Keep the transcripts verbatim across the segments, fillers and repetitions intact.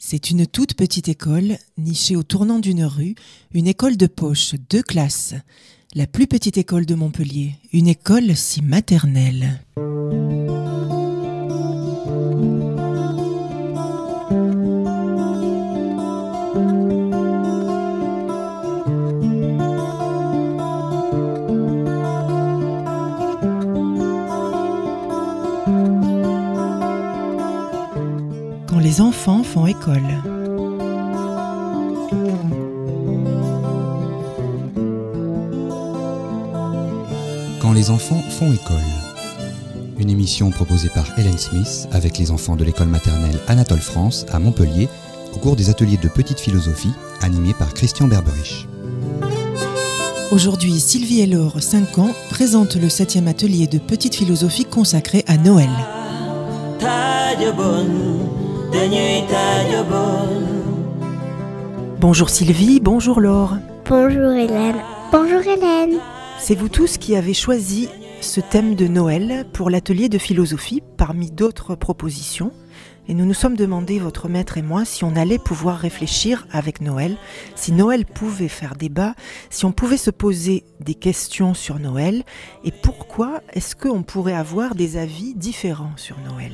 C'est une toute petite école, nichée au tournant d'une rue, une école de poche, deux classes. La plus petite école de Montpellier, une école si maternelle. Quand les enfants font école. Quand les enfants font école. Une émission proposée par Hélène Smith avec les enfants de l'école maternelle Anatole France à Montpellier au cours des ateliers de petite philosophie animés par Christian Berberich. Aujourd'hui, Sylvie et Laure, cinq ans, présentent le septième atelier de petite philosophie consacré à Noël. Bonjour Sylvie, bonjour Laure. Bonjour Hélène. Bonjour Hélène. C'est vous tous qui avez choisi ce thème de Noël pour l'atelier de philosophie parmi d'autres propositions. Et nous nous sommes demandé, votre maître et moi, si on allait pouvoir réfléchir avec Noël, si Noël pouvait faire débat, si on pouvait se poser des questions sur Noël et pourquoi est-ce qu'on pourrait avoir des avis différents sur Noël.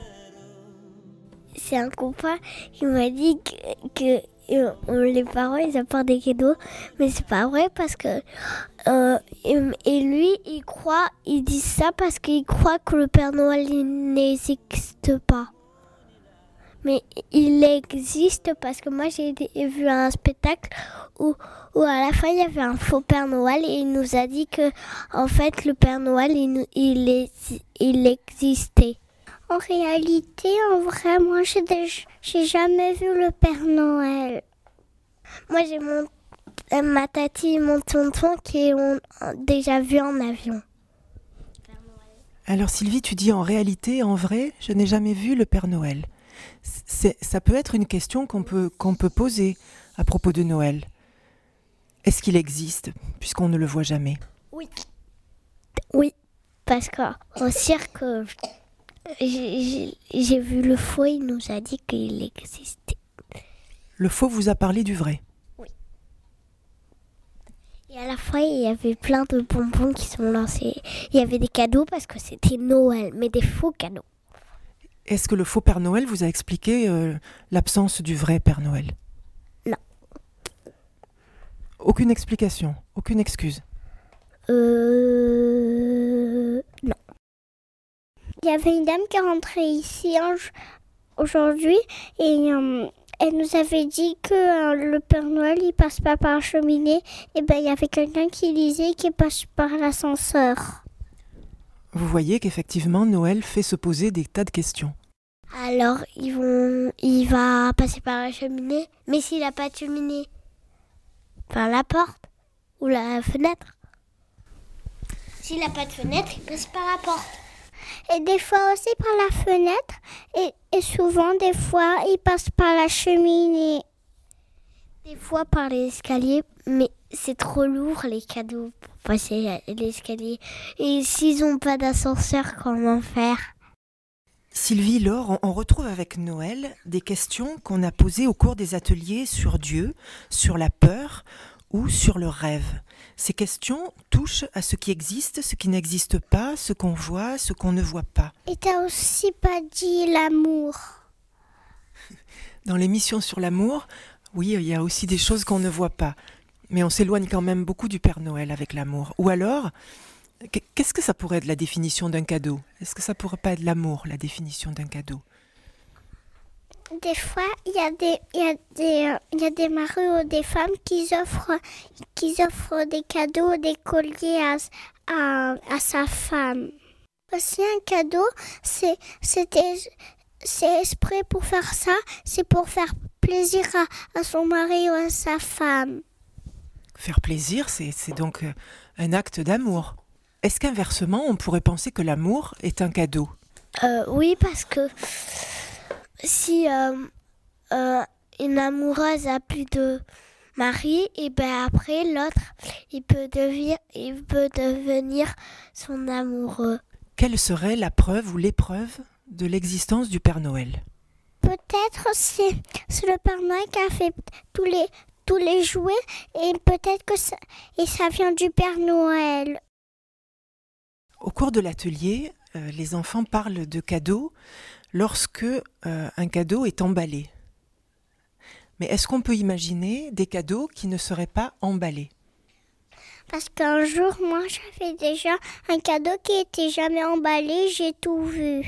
C'est un copain qui m'a dit que, que euh, les parents ils apportent des cadeaux, mais c'est pas vrai parce que euh, et, et lui il croit, il dit ça parce qu'il croit que le Père Noël il n'existe pas. Mais il existe parce que moi j'ai vu un spectacle où, où à la fin il y avait un faux Père Noël et il nous a dit que en fait le Père Noël il, il, est, il existait. En réalité, en vrai, moi, j'ai, j'ai jamais vu le Père Noël. Moi, j'ai mon, ma tati et mon tonton qui ont déjà vu en avion. Alors Sylvie, tu dis en réalité, en vrai, je n'ai jamais vu le Père Noël. C'est, ça peut être une question qu'on peut, qu'on peut poser à propos de Noël. Est-ce qu'il existe, puisqu'on ne le voit jamais ? Oui. Oui, parce qu'au cirque... J'ai, j'ai, j'ai vu le faux, il nous a dit qu'il existait. Le faux vous a parlé du vrai ? Oui. Et à la fin, il y avait plein de bonbons qui sont lancés. Il y avait des cadeaux parce que c'était Noël, mais des faux cadeaux. Est-ce que le faux Père Noël vous a expliqué euh, l'absence du vrai Père Noël ? Non. Aucune explication, aucune excuse ? Euh... Non. Il y avait une dame qui est rentrée ici aujourd'hui et euh, elle nous avait dit que euh, le Père Noël il passe pas par la cheminée. Et ben il y avait quelqu'un qui disait qu'il passe par l'ascenseur. Vous voyez qu'effectivement Noël fait se poser des tas de questions. Alors ils vont, il va passer par la cheminée, mais s'il n'a pas de cheminée, par la porte ou la fenêtre. S'il n'a pas de fenêtre, il passe par la porte. Et des fois aussi par la fenêtre. Et, et souvent, des fois, il passe par la cheminée. Des fois par l'escalier. Mais c'est trop lourd, les cadeaux, pour passer l'escalier. Et s'ils n'ont pas d'ascenseur, comment faire ? Sylvie, Laure, on retrouve avec Noël des questions qu'on a posées au cours des ateliers sur Dieu, sur la peur ou sur le rêve. Ces questions touchent à ce qui existe, ce qui n'existe pas, ce qu'on voit, ce qu'on ne voit pas. Et t'as aussi pas dit l'amour. Dans l'émission sur l'amour, oui, il y a aussi des choses qu'on ne voit pas. Mais on s'éloigne quand même beaucoup du Père Noël avec l'amour. Ou alors, qu'est-ce que ça pourrait être la définition d'un cadeau ? Est-ce que ça pourrait pas être l'amour, la définition d'un cadeau ? Des fois, il y a des, il y a des, il y a des maris ou des femmes qui offrent, qui offrent des cadeaux, des colliers à, à, à sa femme. Aussi un cadeau, c'est, c'était, c'est exprès pour faire ça, c'est pour faire plaisir à, à son mari ou à sa femme. Faire plaisir, c'est, c'est donc un acte d'amour. Est-ce qu'inversement, on pourrait penser que l'amour est un cadeau ? euh, Oui, parce que si euh, euh, une amoureuse a plus de mari, et ben après l'autre, il peut devenir, il peut devenir son amoureux. Quelle serait la preuve ou l'épreuve de l'existence du Père Noël ? Peut peut-être c'est, c'est le Père Noël qui a fait tous les, tous les jouets et peut-être que ça, et ça vient du Père Noël. Au cours de l'atelier, euh, les enfants parlent de cadeaux lorsque euh, un cadeau est emballé. Mais est-ce qu'on peut imaginer des cadeaux qui ne seraient pas emballés ? Parce qu'un jour, moi, j'avais déjà un cadeau qui n'était jamais emballé, j'ai tout vu.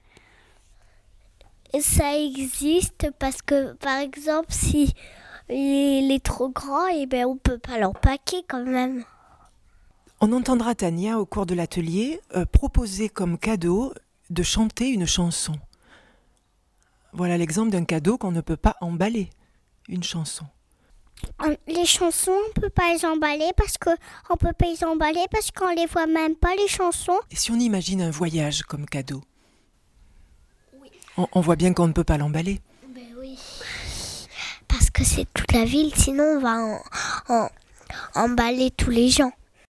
Et ça existe parce que, par exemple, si il est trop grand, eh ben, on ne peut pas l'empaquer quand même. On entendra Tania, au cours de l'atelier, euh, proposer comme cadeau de chanter une chanson. Voilà l'exemple d'un cadeau qu'on ne peut pas emballer, une chanson. Les chansons, on ne peut pas les emballer parce qu'on ne peut pas les emballer parce qu'on ne les voit même pas, les chansons. Et si on imagine un voyage comme cadeau ? Oui. On, on voit bien qu'on ne peut pas l'emballer. Ben oui. Parce que c'est toute la ville, sinon on va en, en, emballer tous les gens.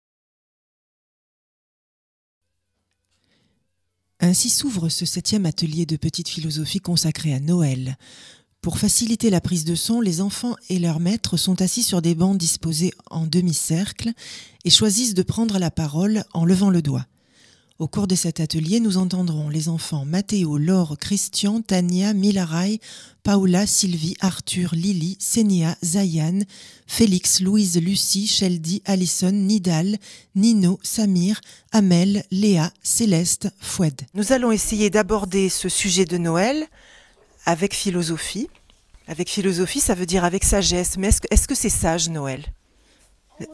Ainsi s'ouvre ce septième atelier de petite philosophie consacré à Noël. Pour faciliter la prise de son, les enfants et leurs maîtres sont assis sur des bancs disposés en demi-cercle et choisissent de prendre la parole en levant le doigt. Au cours de cet atelier, nous entendrons les enfants Mathéo, Laure, Christian, Tania, Milaray, Paola, Sylvie, Arthur, Lily, Sénia, Zayan, Félix, Louise, Lucie, Sheldy, Alison, Nidal, Nino, Samir, Amel, Léa, Céleste, Foued. Nous allons essayer d'aborder ce sujet de Noël avec philosophie. Avec philosophie, ça veut dire avec sagesse. Mais est-ce que, est-ce que c'est sage, Noël ? Oui.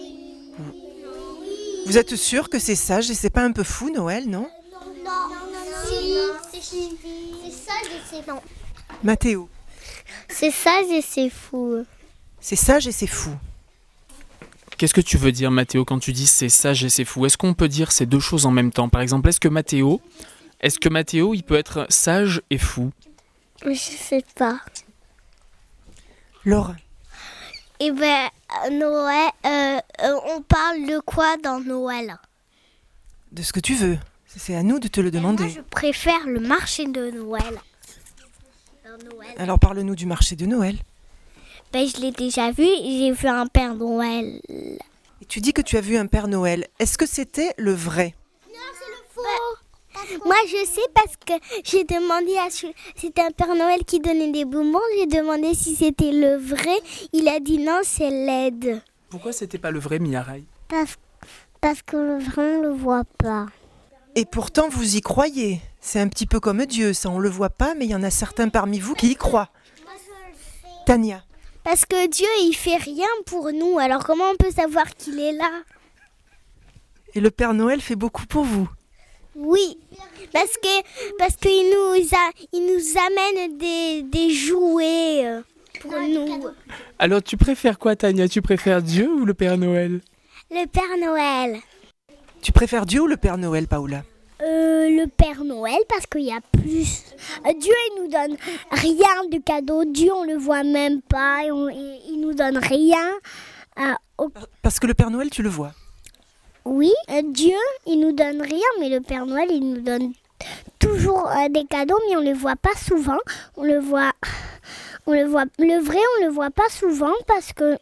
Vous êtes sûr que c'est sage et c'est pas un peu fou, Noël, non ? Non, non, non, c'est sage et c'est non. Mathéo. C'est sage et c'est fou. C'est sage et c'est fou. Qu'est-ce que tu veux dire, Mathéo, quand tu dis c'est sage et c'est fou ? Est-ce qu'on peut dire ces deux choses en même temps ? Par exemple, est-ce que Mathéo, est-ce que Mathéo, il peut être sage et fou ? Je sais pas. Laure. Eh ben, Noël, euh, euh, on parle de quoi dans Noël ? De ce que tu veux. C'est à nous de te le demander. Moi, je préfère le marché de Noël. Dans Noël. Alors parle-nous du marché de Noël. Ben, je l'ai déjà vu, j'ai vu un Père Noël. Et tu dis que tu as vu un Père Noël. Est-ce que c'était le vrai ? Non, c'est le faux. Ben, moi, je sais parce que j'ai demandé à... C'était un Père Noël qui donnait des bonbons. J'ai demandé si c'était le vrai. Il a dit non, c'est laide. Pourquoi c'était pas le vrai, Milaray ? Parce, parce que le vrai, on le voit pas. Et pourtant, vous y croyez. C'est un petit peu comme Dieu, ça on le voit pas, mais il y en a certains parmi vous qui y croient. Moi, je le sais. Tania. Parce que Dieu, il fait rien pour nous. Alors comment on peut savoir qu'il est là ? Et le Père Noël fait beaucoup pour vous. Oui, parce que parce qu'il nous a, il nous amène des, des jouets euh, pour nous. Alors tu préfères quoi, Tania ? Tu préfères Dieu ou le Père Noël ? Le Père Noël. Tu préfères Dieu ou le Père Noël, Paola ? Euh, le Père Noël parce qu'il y a plus. Euh, Dieu, il nous donne rien de cadeau. Dieu, on le voit même pas. Et on, et, il nous donne rien. Euh, au... Parce que le Père Noël, tu le vois. Oui, euh, Dieu, il nous donne rien, mais le Père Noël, il nous donne toujours euh, des cadeaux, mais on le voit pas souvent. On le voit, on le voit. Le vrai, on le voit pas souvent parce que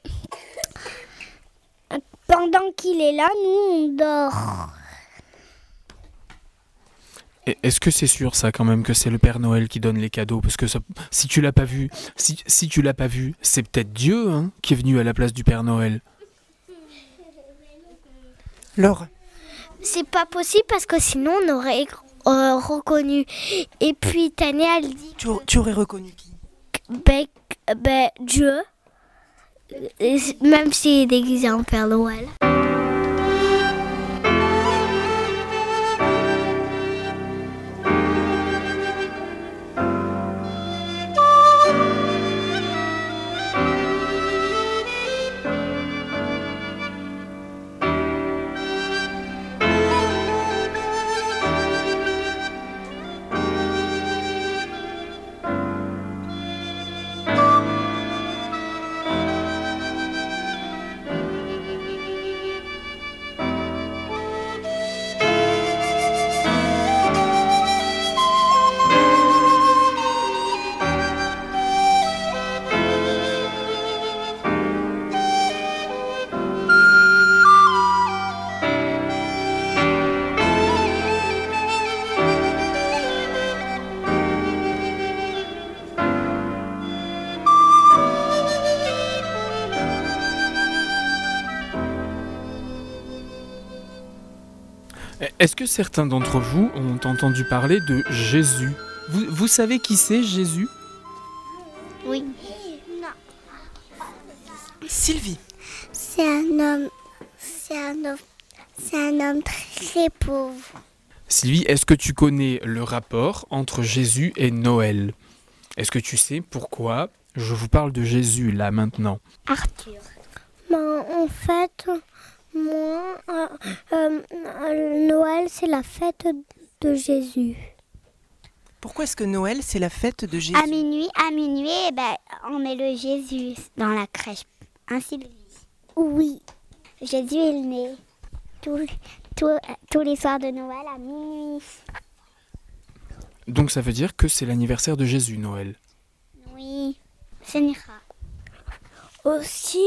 pendant qu'il est là, nous, on dort. Et est-ce que c'est sûr ça quand même que c'est le Père Noël qui donne les cadeaux ? Parce que ça, si tu l'as pas vu, si, si tu l'as pas vu, c'est peut-être Dieu hein, qui est venu à la place du Père Noël. Laure. C'est pas possible parce que sinon on aurait euh, reconnu. Et puis Tania, elle dit... Tu, tu aurais reconnu qui ? Ben, ben Dieu, même s'il est déguisé en Père Noël. Est-ce que certains d'entre vous ont entendu parler de Jésus ? Vous, vous savez qui c'est, Jésus ? Oui. Sylvie. C'est un homme, c'est un homme, c'est un homme très pauvre. Sylvie, est-ce que tu connais le rapport entre Jésus et Noël ? Est-ce que tu sais pourquoi je vous parle de Jésus là maintenant ? Arthur. Ben, en fait, moi, euh, euh, Noël, c'est la fête de Jésus. Pourquoi est-ce que Noël, c'est la fête de Jésus ? À minuit, à minuit, eh ben, on met le Jésus dans la crèche. Ainsi le dit. Oui. Jésus est né tous, tous, tous les soirs de Noël à minuit. Donc ça veut dire que c'est l'anniversaire de Jésus, Noël. Oui, ça n'ira. Aussi,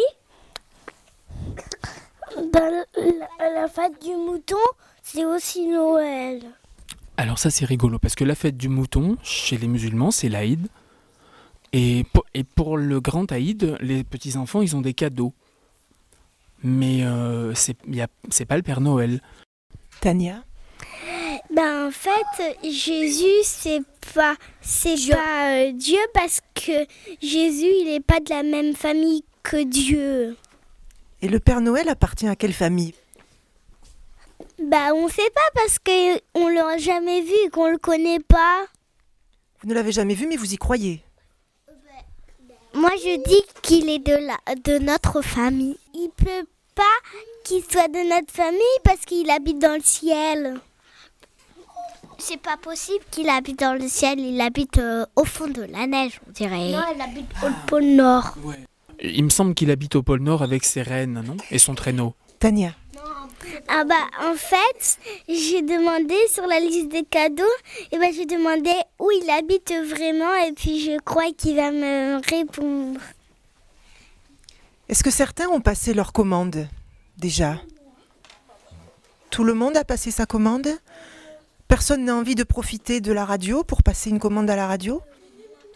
dans la, la fête du mouton, c'est aussi Noël. Alors ça c'est rigolo, parce que la fête du mouton, chez les musulmans, c'est l'Aïd. Et pour, et pour le grand Aïd, les petits-enfants, ils ont des cadeaux. Mais euh, c'est, y a, c'est pas le Père Noël. Tania. Ben en fait, Jésus, c'est pas, c'est pas euh, Dieu parce que Jésus, il n'est pas de la même famille que Dieu. Et le Père Noël appartient à quelle famille ? Bah on sait pas parce qu'on l'a jamais vu et qu'on le connaît pas. Vous ne l'avez jamais vu, mais vous y croyez. Moi je dis qu'il est de, la, de notre famille. Il peut pas qu'il soit de notre famille parce qu'il habite dans le ciel. C'est pas possible qu'il habite dans le ciel, il habite euh, au fond de la neige, on dirait. Non, il habite au pôle Nord. Ouais. Il me semble qu'il habite au pôle Nord avec ses rennes, non ? Et son traîneau. Tania. Ah bah en fait, j'ai demandé sur la liste des cadeaux, et ben j'ai demandé où il habite vraiment et puis je crois qu'il va me répondre. Est-ce que certains ont passé leur commande déjà ? Tout le monde a passé sa commande ? Personne n'a envie de profiter de la radio pour passer une commande à la radio ? Paola ?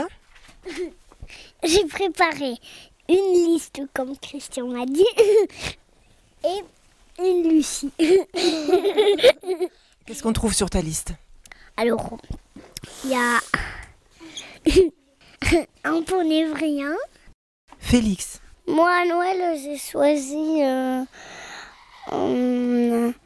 J'ai préparé une liste comme Christian m'a dit et une Lucie. Qu'est-ce qu'on trouve sur ta liste ? Alors, il y a un poney vrien. Félix. Moi, à Noël, j'ai choisi euh, euh,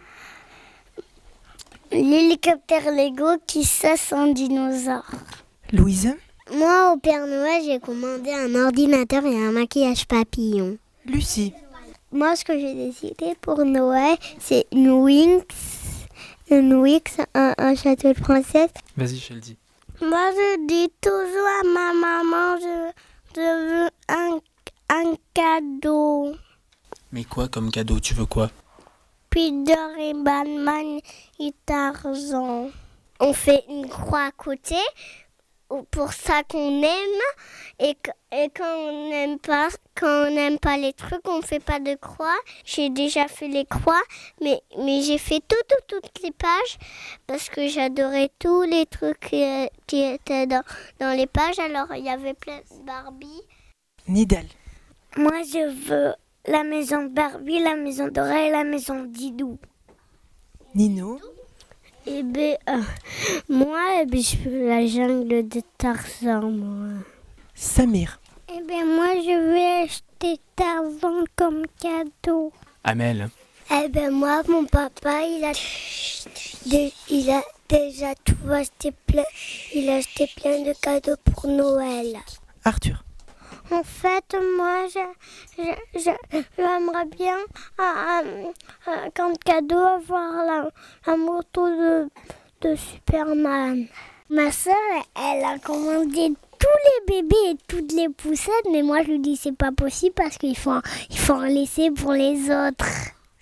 l'hélicoptère Lego qui chasse un dinosaure. Louise. Moi, au Père Noël, j'ai commandé un ordinateur et un maquillage papillon. Lucie. Moi, ce que j'ai décidé pour Noël, c'est une Winx, une Winx, un, un château de princesse. Vas-y, Sheldy. Moi, je dis toujours à ma maman, je, je veux un, un cadeau. Mais quoi comme cadeau ? Tu veux quoi ? Peter et Batman et Tarzan. On fait une croix à côté pour ça qu'on aime et, que, et quand on n'aime pas quand on n'aime pas les trucs, on fait pas de croix. J'ai déjà fait les croix, mais mais j'ai fait tout, tout, toutes les pages parce que j'adorais tous les trucs qui, qui étaient dans, dans les pages. Alors il y avait plein de Barbie. Nidal. Moi je veux la maison de Barbie, la maison d'Aura et la maison de Didou. Nino. Eh bien, euh, moi, eh ben, je veux la jungle de Tarzan, moi. Samir. Eh bien, moi, je vais acheter Tarzan comme cadeau. Amel. Eh bien, moi, mon papa, il a, de, il a déjà tout acheté plein. Il a acheté plein de cadeaux pour Noël. Arthur. En fait, moi, je, je, je, j'aimerais bien, euh, euh, comme cadeau, avoir la, la moto de, de Superman. Ma soeur, elle a commandé tous les bébés et toutes les poussettes, mais moi, je lui dis c'est pas possible parce qu'il faut, il faut en laisser pour les autres.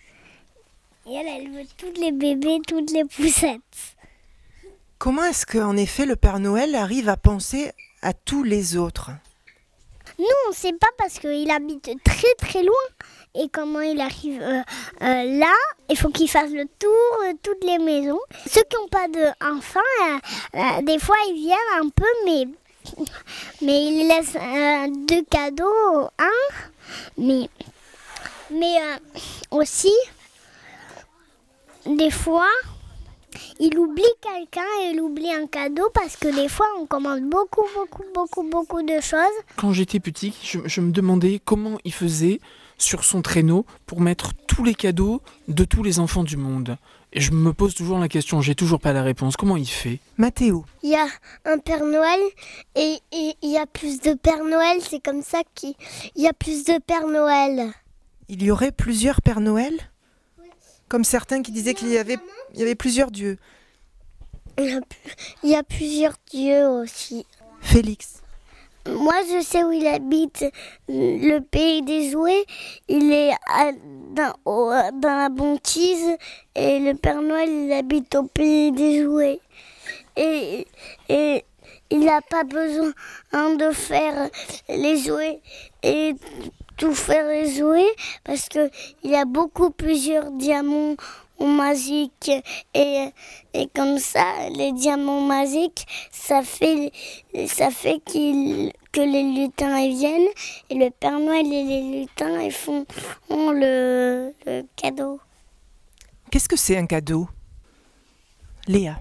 Et elle, elle veut tous les bébés, toutes les poussettes. Comment est-ce qu'en effet le Père Noël arrive à penser à tous les autres ? Nous, on ne sait pas parce qu'il habite très très loin. Et comment il arrive euh, euh, là, il faut qu'il fasse le tour de toutes les maisons. Ceux qui n'ont pas d'enfants, euh, euh, des fois ils viennent un peu, mais, mais ils laissent euh, deux cadeaux, un. Mais, mais euh, aussi, des fois, il oublie quelqu'un et il oublie un cadeau parce que des fois, on commande beaucoup, beaucoup, beaucoup, beaucoup de choses. Quand j'étais petit, je, je me demandais comment il faisait sur son traîneau pour mettre tous les cadeaux de tous les enfants du monde. Et je me pose toujours la question, j'ai toujours pas la réponse. Comment il fait ? Mathéo. Il y a un Père Noël et et il y a plus de Père Noël. C'est comme ça qu'il y a plus de Père Noël. Il y aurait plusieurs Pères Noël ? Comme certains qui disaient qu'il y avait, il y avait plusieurs dieux. Il y a, il y a plusieurs dieux aussi. Félix. Moi, je sais où il habite, le pays des jouets. Il est à, dans, au, dans la banquise et le Père Noël, il habite au pays des jouets. Et, et il n'a pas besoin hein, de faire les jouets et tout faire les jouets parce qu'il y a beaucoup plusieurs diamants magiques et, et comme ça, les diamants magiques, ça fait, ça fait qu'il, que les lutins ils viennent et le Père Noël et les lutins ils font ont le, le cadeau. Qu'est-ce que c'est un cadeau ? Léa.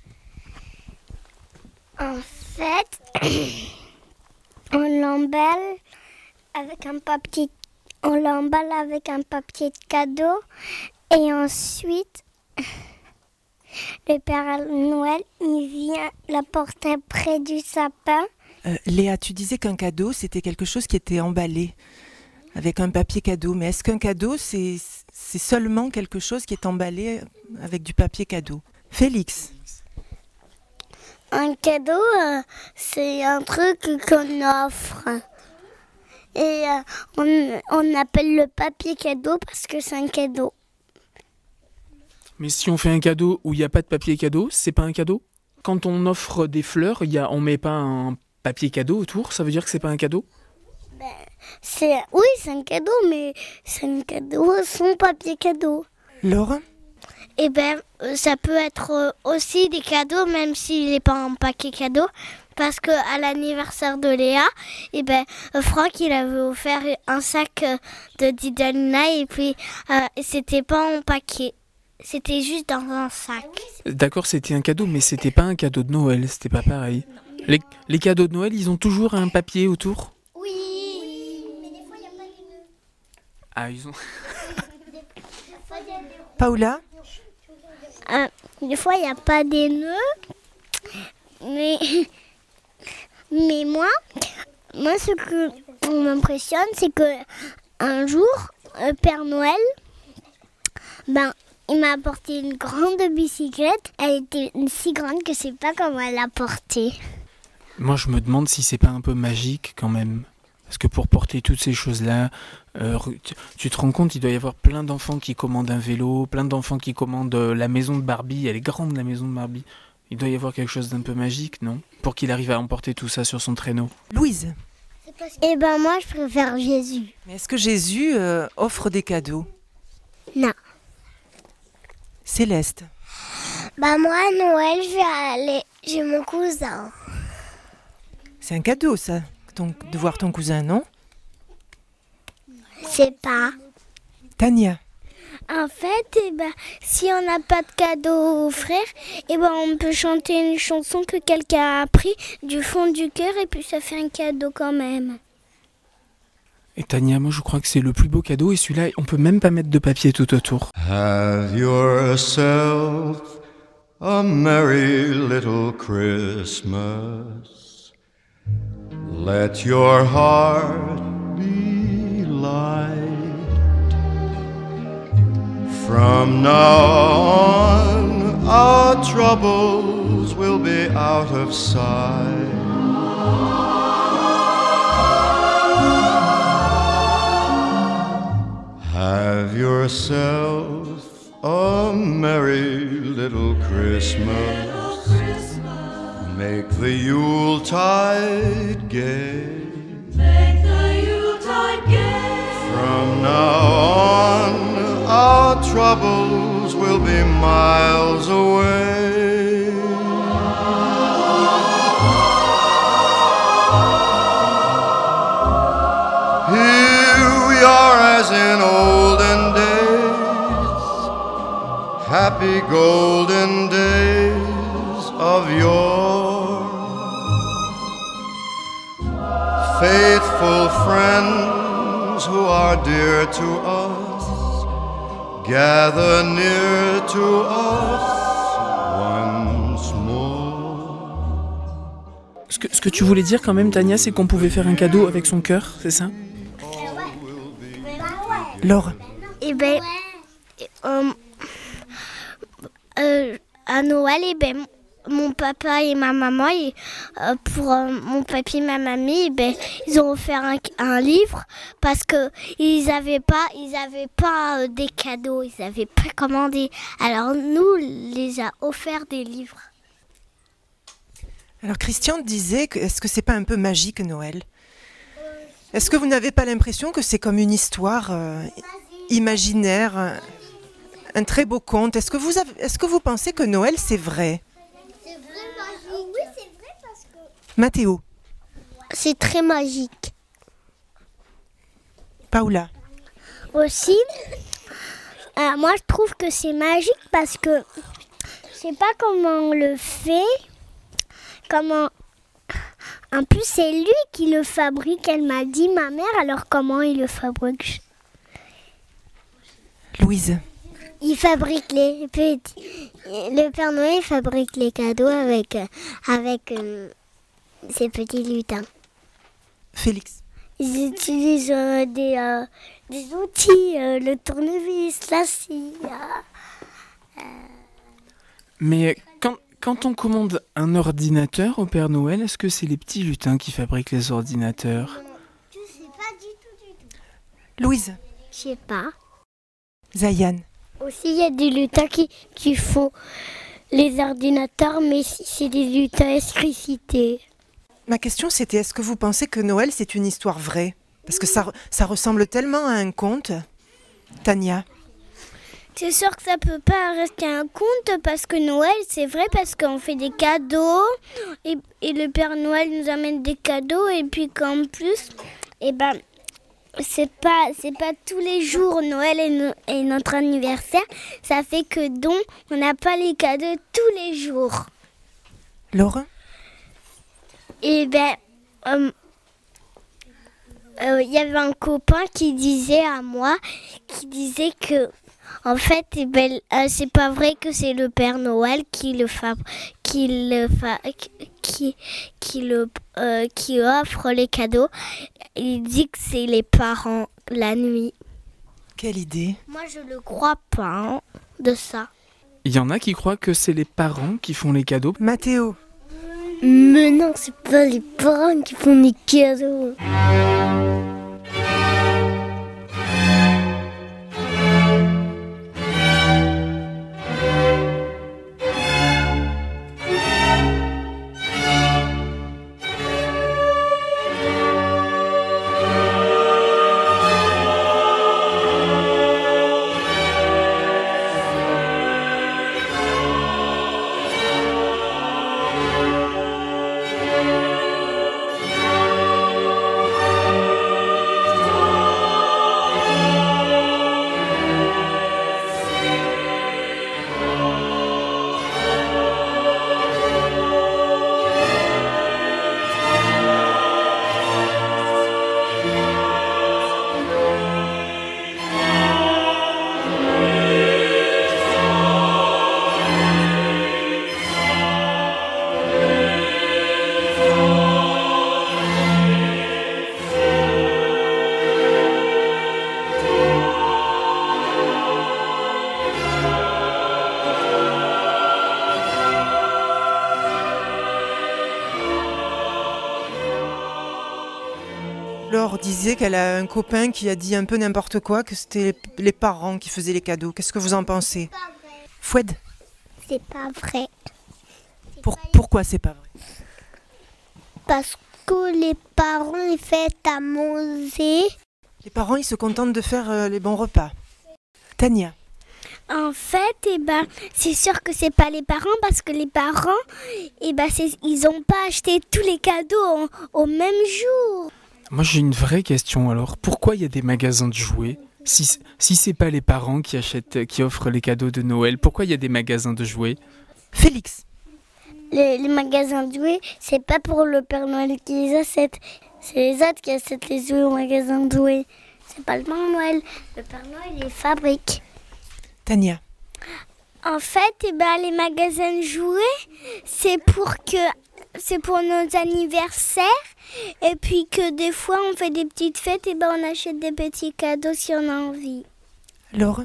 En fait, on l'emballe avec un papier, on l'emballe avec un papier de cadeau et ensuite le Père Noël il vient la porter près du sapin. Euh, Léa, tu disais qu'un cadeau, c'était quelque chose qui était emballé avec un papier cadeau. Mais est-ce qu'un cadeau, c'est, c'est seulement quelque chose qui est emballé avec du papier cadeau ? Félix. Un cadeau, euh, c'est un truc qu'on offre. Et euh, on, on appelle le papier cadeau parce que c'est un cadeau. Mais si on fait un cadeau où il n'y a pas de papier cadeau, c'est pas un cadeau ? Quand on offre des fleurs, y a, on met pas un papier cadeau autour, ça veut dire que c'est pas un cadeau ? Ben, c'est, oui, c'est un cadeau, mais c'est un cadeau sans papier cadeau. Laure ? Eh ben, euh, ça peut être euh, aussi des cadeaux, même s'il n'est pas en paquet cadeau. Parce que à l'anniversaire de Léa, eh ben, euh, Franck, il avait offert un sac euh, de Didalina et puis euh, c'était pas en paquet. C'était juste dans un sac. D'accord, c'était un cadeau, mais c'était pas un cadeau de Noël, c'était pas pareil. Les, les cadeaux de Noël, ils ont toujours un papier autour ? Oui, mais des fois, il n'y a pas les nœuds. Ah, ils ont... Paola ? Euh, des fois, il n'y a pas des nœuds, mais, mais moi, moi, ce qui m'impressionne, c'est que un jour, euh, Père Noël, ben, il m'a apporté une grande bicyclette. Elle était si grande que je ne sais pas comment elle l'a portée. Moi, je me demande si c'est pas un peu magique quand même. Parce que pour porter toutes ces choses-là, euh, tu, tu te rends compte, il doit y avoir plein d'enfants qui commandent un vélo, plein d'enfants qui commandent euh, la maison de Barbie. Elle est grande, la maison de Barbie. Il doit y avoir quelque chose d'un peu magique, non ? Pour qu'il arrive à emporter tout ça sur son traîneau. Louise ? Eh ben moi, je préfère Jésus. Mais est-ce que Jésus euh, offre des cadeaux ? Non. Céleste ? Bah moi, à Noël, je vais aller chez mon cousin. C'est un cadeau, ça, ton, de voir ton cousin, non ? C'est pas. Tania ? En fait, eh ben, si on n'a pas de cadeau à offrir, eh ben, on peut chanter une chanson que quelqu'un a appris du fond du cœur et puis ça fait un cadeau quand même. Et Tania, moi je crois que c'est le plus beau cadeau et celui-là, on peut même pas mettre de papier tout autour. Have yourself a merry little Christmas. Let your heart be light. From now on, our troubles will be out of sight. Have yourself a merry little Christmas. Make the Yuletide gay. Make the Yuletide gay. From now on, our troubles will be miles away. Here we are as in olden days, happy happy golden days of yore. Faithful friends who are dear to us, gather near to us once more. Ce que, ce que tu voulais dire quand même, Tania, c'est qu'on pouvait faire un cadeau avec son cœur, c'est ça? Laure. Et ben, euh, euh, à Noël, et ben, mon papa et ma maman, et, euh, pour euh, mon papy et ma mamie, et ben, ils ont offert un, un livre parce que ils n'avaient pas, ils avaient pas euh, des cadeaux, ils n'avaient pas commandé. Alors nous, les a offert des livres. Alors Christian disait, que, est-ce que c'est pas un peu magique Noël? Est-ce que vous n'avez pas l'impression que c'est comme une histoire euh, imaginaire, un, un très beau conte? Est-ce que vous avez, est-ce que vous pensez que Noël c'est vrai? C'est vrai magique. Oui, c'est vrai parce que... Mathéo. C'est très magique. Paola. Aussi, euh, moi je trouve que c'est magique parce que je sais pas comment on le fait, comment. En plus, c'est lui qui le fabrique, elle m'a dit, ma mère, alors comment il le fabrique? Louise. Il fabrique les petits... Le Père Noël il fabrique les cadeaux avec, avec euh, ses petits lutins. Félix. Ils utilisent euh, des, euh, des outils, euh, le tournevis, la scie. Euh, Mais quand, quand on commande un ordinateur au Père Noël, est-ce que c'est les petits lutins qui fabriquent les ordinateurs? Je sais pas du tout, du tout. Louise. Je sais pas. Zayan. Aussi, il y a des lutins qui, qui font les ordinateurs, mais si c'est des lutins électricité. Ma question c'était, est-ce que vous pensez que Noël c'est une histoire vraie? Parce que ça, ça ressemble tellement à un conte. Tania. C'est sûr que ça peut pas rester un conte parce que Noël, c'est vrai, parce qu'on fait des cadeaux et, et le Père Noël nous amène des cadeaux et puis qu'en plus, eh ben, c'est pas, c'est pas tous les jours Noël et, no- et notre anniversaire. Ça fait que donc, on n'a pas les cadeaux tous les jours. Laure. Et ben, euh, euh, il y avait un copain qui disait à moi, qui disait que en fait, eh ben, euh, c'est pas vrai que c'est le Père Noël qui le fa- qui le fa- qui qui le euh, qui offre les cadeaux. Il dit que c'est les parents la nuit. Quelle idée. Moi, je le crois pas hein, de ça. Il y en a qui croient que c'est les parents qui font les cadeaux. Mathéo. Mais non, c'est pas les parents qui font des cadeaux. Laure disait qu'elle a un copain qui a dit un peu n'importe quoi, que c'était les parents qui faisaient les cadeaux. Qu'est-ce que vous en pensez? Foued. C'est pas vrai. Pour, pourquoi c'est pas vrai? Parce que les parents, ils font à manger. Les parents, ils se contentent de faire euh, les bons repas. Tania. En fait, eh ben, c'est sûr que c'est pas les parents parce que les parents, eh ben, c'est, ils ont pas acheté tous les cadeaux au, au même jour. Moi j'ai une vraie question alors. Pourquoi il y a des magasins de jouets Si, si c'est pas les parents qui achètent, qui offrent les cadeaux de Noël, pourquoi il y a des magasins de jouets? Félix, Les, les magasins de jouets, c'est pas pour le Père Noël qui les achète. C'est les autres qui achètent les jouets au magasin de jouets. C'est pas le Père Noël. Le Père Noël, il les fabrique. Tania, En fait, eh ben, les magasins de jouets, c'est pour que c'est pour nos anniversaires. Et puis que des fois, on fait des petites fêtes, et ben, on achète des petits cadeaux si on a envie. Laure,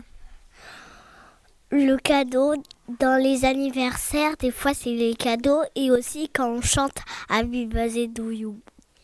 Le cadeau dans les anniversaires, des fois, c'est les cadeaux. Et aussi quand on chante Happy Birthday to you.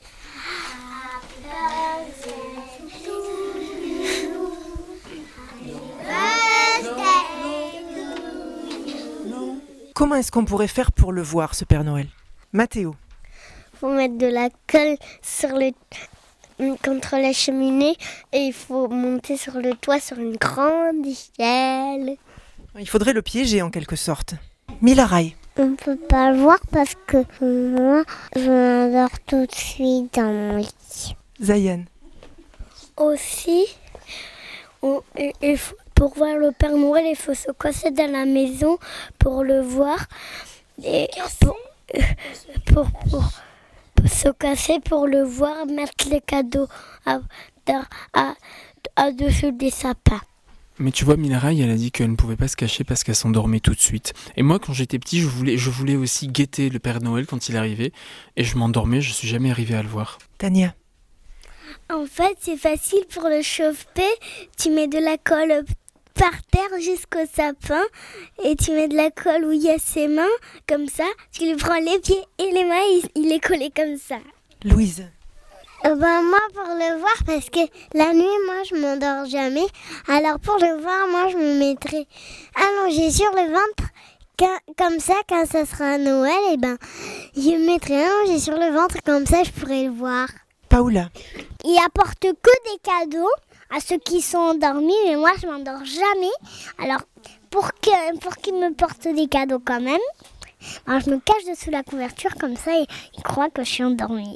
comment est-ce qu'on pourrait faire pour le voir, ce Père Noël? Mathéo, Faut mettre de la colle sur le contre la cheminée et il faut monter sur le toit sur une grande échelle. il faudrait le piéger en quelque sorte. Milaray, On ne peut pas le voir parce que moi, je m'endors tout de suite dans mon lit. Zayan, Aussi, on- il- il faut- pour voir le Père Noël, il faut se casser dans la maison pour le voir. Et pour, pour, pour- pour se casser pour le voir, mettre les cadeaux à, à, à, dessous des sapins. Mais tu vois, Milaray, elle a dit qu'elle ne pouvait pas se cacher parce qu'elle s'endormait tout de suite. Et moi, quand j'étais petit, je voulais, je voulais aussi guetter le Père Noël quand il arrivait. Et je m'endormais, je suis jamais arrivé à le voir. Tania, En fait, c'est facile pour le chauffer. Tu mets de la colle par terre jusqu'au sapin et tu mets de la colle où il y a ses mains, comme ça. Tu lui prends les pieds et les mains, il, il est collé comme ça. Louise, Euh, ben, moi, pour le voir, parce que la nuit, moi, je m'endors jamais. Alors, pour le voir, moi, je me mettrai allongée sur le ventre. Quand- comme ça, quand ça sera Noël, et ben, je me mettrai allongée sur le ventre. Comme ça, je pourrai le voir. Paola, Il apporte que des cadeaux à ceux qui sont endormis, mais moi, je m'endors jamais. Alors, pour que pour qu'ils me portent des cadeaux quand même, ben, je me cache dessous la couverture. Comme ça, ils, ils croient que je suis endormie.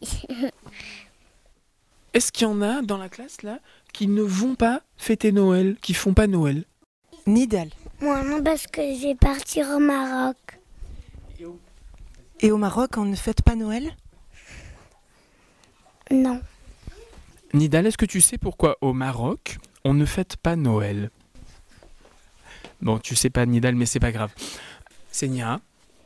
Est-ce qu'il y en a dans la classe, là, qui ne vont pas fêter Noël, qui font pas Noël? Nidal. Moi non, parce que je vais partir au Maroc. Et au Maroc, on ne fête pas Noël? Non. Nidal, est-ce que tu sais pourquoi au Maroc, on ne fête pas Noël? Bon, tu sais pas, Nidal, mais c'est pas grave. Senia,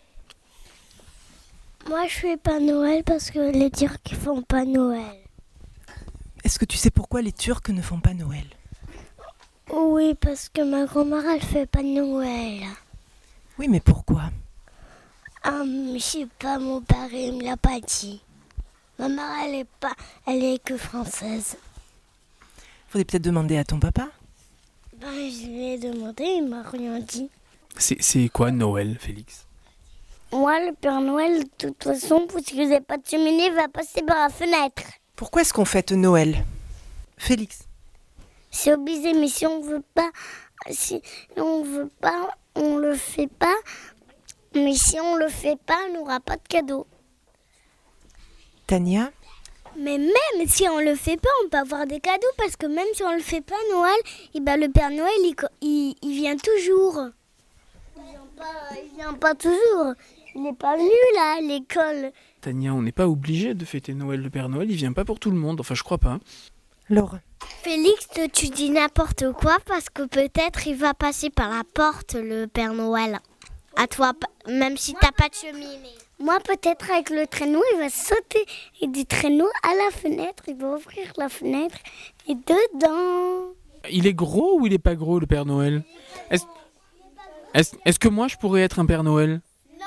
Moi, je fais pas Noël parce que les Turcs ils font pas Noël. Est-ce que tu sais pourquoi les Turcs ne font pas Noël? Oui, parce que ma grand-mère, elle fait pas Noël. Oui, mais pourquoi? Ah, mais je sais pas, mon père, il me l'a pas dit. Ma mère, elle est pas, elle est que française. Faudrait peut-être demander à ton papa. Ben, je lui ai demandé, il m'a rien dit. c'est c'est quoi Noël, Félix? Moi, le Père Noël, de toute façon, parce que j'ai pas de cheminée, il va passer par la fenêtre. Pourquoi est-ce qu'on fête Noël? Félix, C'est obligé, mais si on veut pas, si on veut pas, on le fait pas. Mais si on le fait pas, on n'aura pas de cadeau. Tania, Mais même si on le fait pas, on peut avoir des cadeaux parce que même si on le fait pas Noël, et ben le Père Noël il, co- il, il vient toujours. Il vient pas, il vient pas toujours. Il n'est pas venu là à l'école. Tania, on n'est pas obligé de fêter Noël. Le Père Noël, il vient pas pour tout le monde. Enfin, je crois pas. Laure, Félix, tu dis n'importe quoi parce que peut-être il va passer par la porte le Père Noël. À toi, p- même si t'as pas de cheminée. Moi, peut-être avec le traîneau, il va sauter et du traîneau à la fenêtre. Il va ouvrir la fenêtre et dedans. Il est gros ou il est pas gros, le Père Noël? Est-ce est-ce- est-ce que moi, je pourrais être un Père Noël?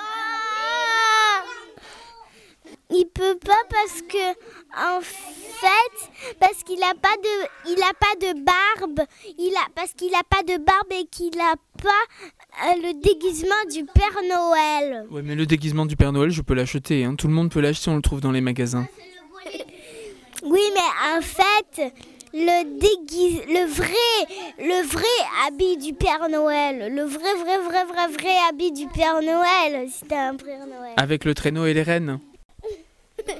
Il peut pas parce que, en fait, parce qu'il a pas de, il a pas de barbe. Il a, parce qu'il a pas de barbe et qu'il a pas euh, le déguisement du Père Noël. Ouais, mais le déguisement du Père Noël, je peux l'acheter. Hein. Tout le monde peut l'acheter, on le trouve dans les magasins. Oui, mais en fait, le déguise, le vrai, le vrai habit du Père Noël, le vrai, vrai, vrai, vrai, vrai habit du Père Noël, si t'as un Père Noël. Avec le traîneau et les rennes.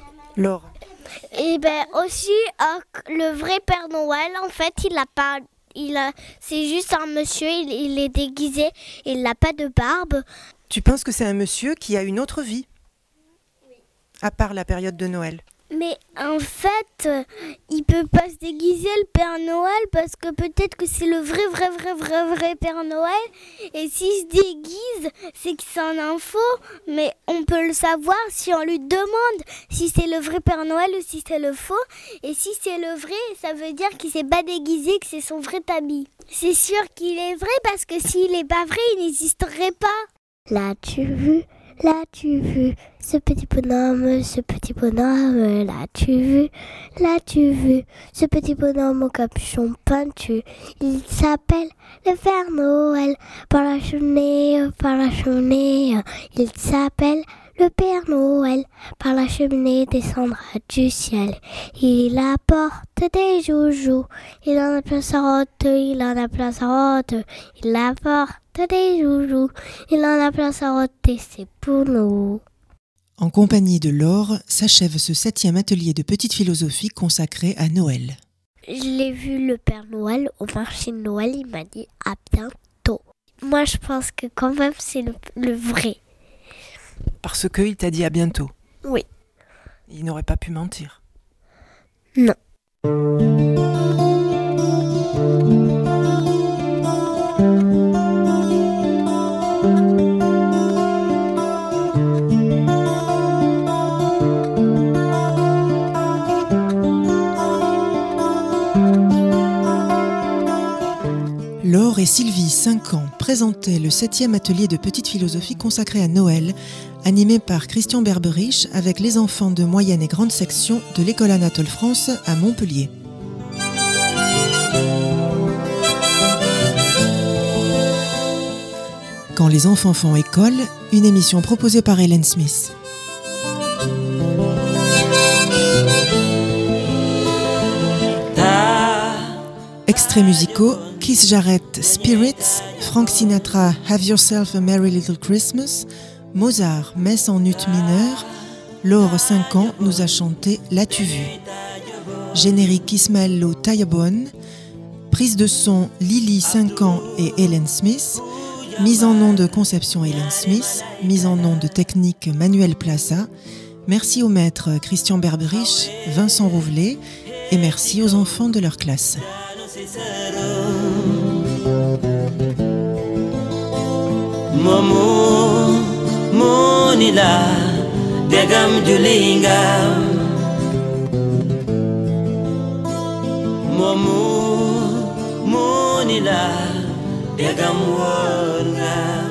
Laure, Et ben aussi, euh, le vrai Père Noël, en fait, il a pas, il a, c'est juste un monsieur, il, il est déguisé, il n'a pas de barbe. Tu penses que c'est un monsieur qui a une autre vie? Oui. À part la période de Noël. Mais en fait, euh, il peut pas se déguiser le Père Noël parce que peut-être que c'est le vrai, vrai, vrai, vrai, vrai Père Noël. Et s'il se déguise, c'est que c'est un info. Mais on peut le savoir si on lui demande si c'est le vrai Père Noël ou si c'est le faux. Et si c'est le vrai, ça veut dire qu'il s'est pas déguisé, que c'est son vrai habit. C'est sûr qu'il est vrai parce que s'il est pas vrai, il n'existerait pas. L'as-tu vu? L'as-tu vu, ce petit bonhomme, ce petit bonhomme, l'as-tu vu, l'as-tu vu, ce petit bonhomme au capuchon peintu, il s'appelle le Père Noël, par la cheminée, par la cheminée, il s'appelle le Père Noël, par la cheminée descendra du ciel, il apporte des joujoux, il en a plein sa rote, il en a plein sa rote, il apporte des joujoux, il en a plein sa rote et c'est pour nous. En compagnie de Laure, s'achève ce septième atelier de petite philosophie consacré à Noël. Je l'ai vu le Père Noël au marché de Noël, il m'a dit à bientôt. Moi je pense que quand même c'est le, le vrai. Parce qu'il t'a dit à bientôt. Oui. Il n'aurait pas pu mentir. Non. Laure et Sylvie, cinq ans, présentaient le septième atelier de petite philosophie consacré à Noël, animé par Christian Berberich avec les enfants de moyenne et grande section de l'école Anatole France à Montpellier. Quand les enfants font école, une émission proposée par Hélène Smith. Extraits musicaux, Keith Jarrett, Spirits, Frank Sinatra, Have Yourself a Merry Little Christmas, Mozart, Messe en ut mineur, Laure, cinq ans, nous a chanté L'as-tu vu? Générique Ismaël Lo Tayabon, prise de son Lily, cinq ans et Hélène Smith, mise en onde de conception Hélène Smith, mise en onde de technique Manuel Plaza, merci au maître Christian Berberich, Vincent Rouvelet et merci aux enfants de leur classe. Momo monila degam julinga Momo monila degam wonga